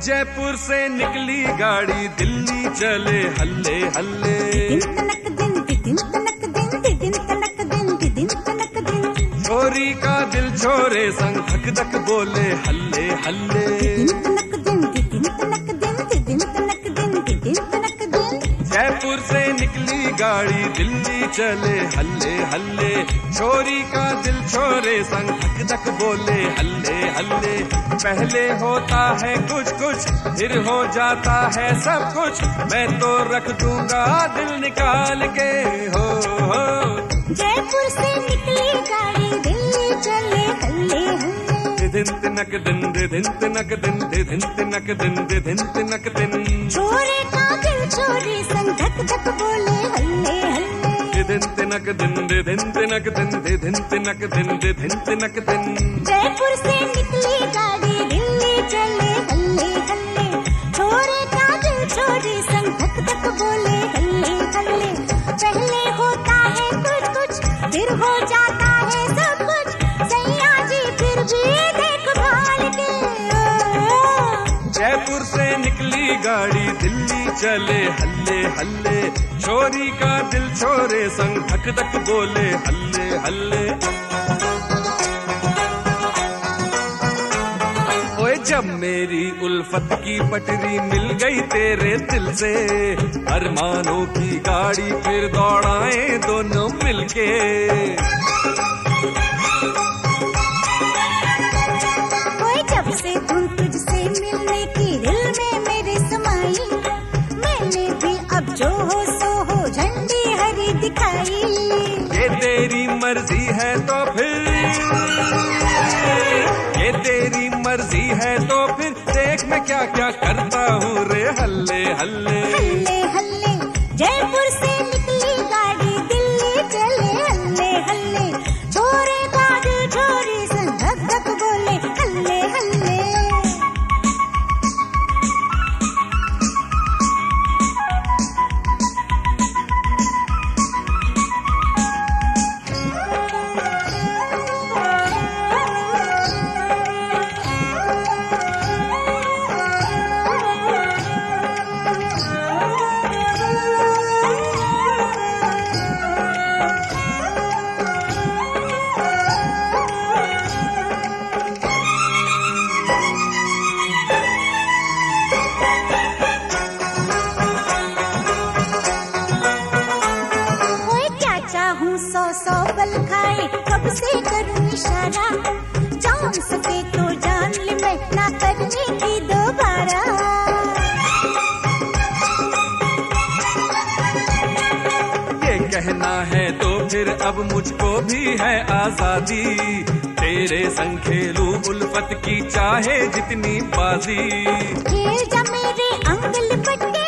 जयपुर से निकली गाड़ी दिल्ली चले हल्ले हल्ले। छोरी का दिल छोरे संग धक धक बोले हल्ले हल्ले। जयपुर से निकली गाड़ी दिल्ली चले हल्ले हल्ले। छोरी का दिल छोरे संग धक धक बोले हल्ले हल्ले। पहले होता है कुछ कुछ फिर हो जाता है सब कुछ, मैं तो रख दूंगा दिल निकाल के हो। जयपुर से निकली गाड़ी दिल्ली चले हल्ले हल्ले। दिन तिनक दिन दिन तिनक दिन दिन तिनक दिन दिन तिनक दिन। छोरे का दिल छोरी संग धक धक बोले हल्ले हल्ले। दिन तिनक दिन दिन तिनक दिन दिन तिनक दिन दिन तिनक दिन। जयपुर से निकली गाड़ी दिल्ली चले हल्ले हल्ले। छोरे का दिल छोरी संग धक धक बोले हल्ले हल्ले। पहले होता है कुछ कुछ फिर हो जाता है सब कुछ, सैया जी फिर भी देखभाल के। जयपुर से निकली गाड़ी दिल्ली चले हल्ले हल्ले। छोरी का दिल छोरे संग धक धक बोले हल्ले हल्ले। ओए जब मेरी उल्फत की पटरी मिल गई तेरे दिल से, अरमानों की गाड़ी फिर दौड़ाए दोनों मिलके। ओए जब से तुम तुझसे मिलने की दिल में मेरे समाई, मैंने भी अब जो हो सो हो झंडी हरी दिखाई। ये तेरी मर्जी है तो फिर, ये तेरी मर्जी है तो फिर देख मैं क्या क्या करता हूँ रे हल्ले हल्ले। हल्ले हल्ले जयपुर से निकली गाड़ी दिल्ली चले हल्ले हल्ले। छोरे का दिल छोरी संग धक धक बोले हल्ले हल्ले। सौ सौ बल खाए कब से करूं इशारा, जान सके तो जान ले मैं ना करने की दोबारा। ये कहना है तो फिर अब मुझको भी है आजादी, तेरे संग खेलूं उल्फत की चाहे जितनी बाजी। खेल जा मेरे अंग लिपटे,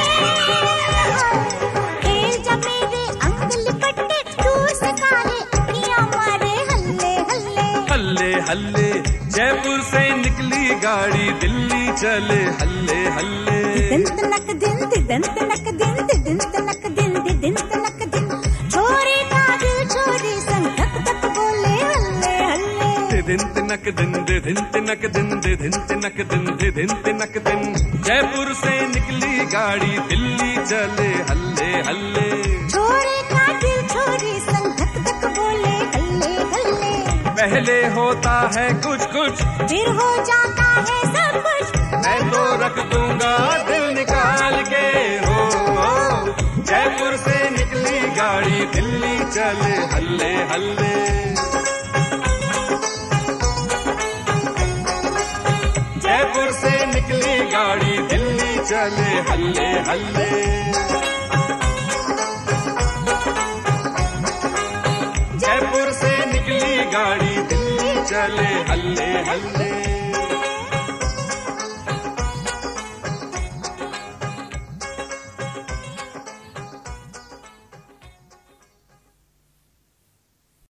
खेल जा मेरे अंग लिपटे, दूर से काले अखियां मारे हल्ले हल्ले। हल्ले हल्ले जयपुर से निकली गाड़ी दिल्ली चले हल्ले हल्ले। दिन तनक दिन दिन तनक दिन दिन तनक दिन दिन तनक दिन। छोरे का दिल छोरी संग धक धक बोले हल्ले हल्ले। दिन तिनक दिन दिन तिनक दिन दिन तिनक दिन दिन तिनक दिन। जयपुर से निकली गाड़ी दिल्ली चले हल्ले हल्ले। छोरे का दिल छोरी संग धक धक बोले हल्ले हल्ले। पहले होता है कुछ कुछ फिर हो जाता है सब कुछ, मैं तो रख दूंगा दिल निकाल के हो। जयपुर से निकली गाड़ी दिल्ली चले हल्ले हल्ले। जयपुर से निकली गाड़ी दिल्ली चले हल्ले हल्ले। जयपुर से निकली गाड़ी दिल्ली चले हल्ले हल्ले।